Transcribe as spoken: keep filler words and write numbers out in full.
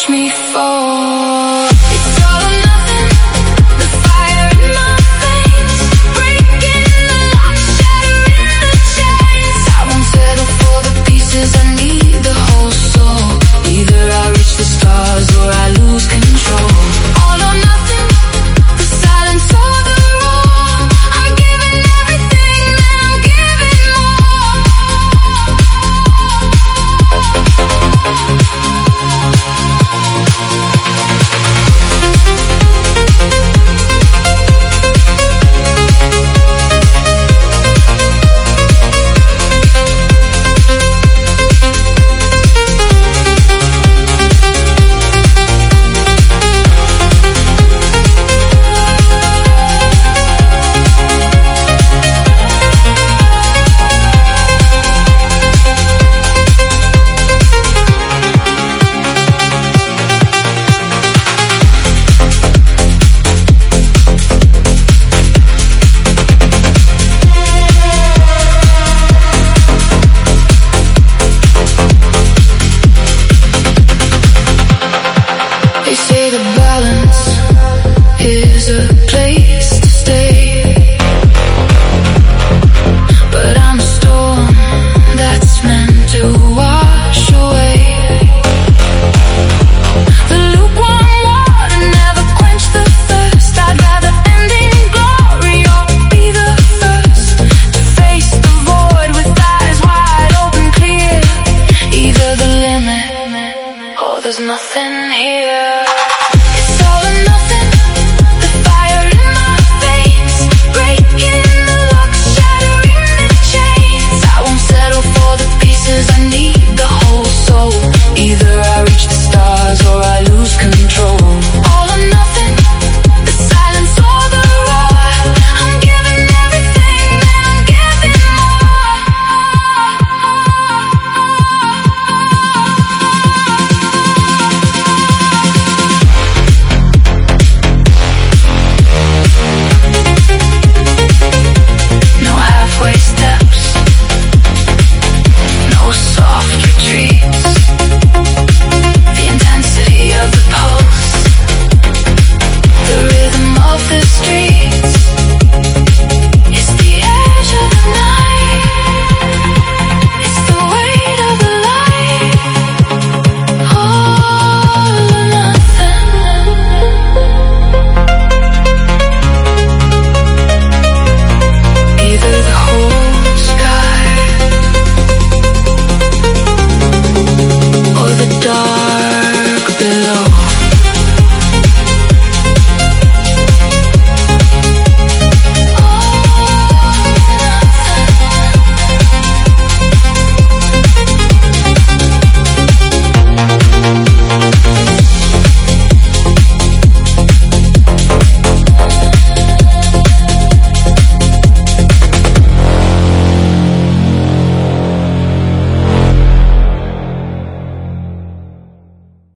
watch me fall. It's all or nothing, the fire in my veins, breaking the lock, shattering the chains. I won't settle for the pieces, I need the whole soul. Either I reach the stars or I lose control. All or nothing, the silence or the roar. I'm giving everything, then I'm giving more. They say the balance is a place to stay, but I'm a storm that's meant to wash away. The lukewarm water never quenched the thirst. I'd rather end in glory or be the first to face the void with eyes wide open, clear. Either the limit or there's nothing here. It's all or nothing.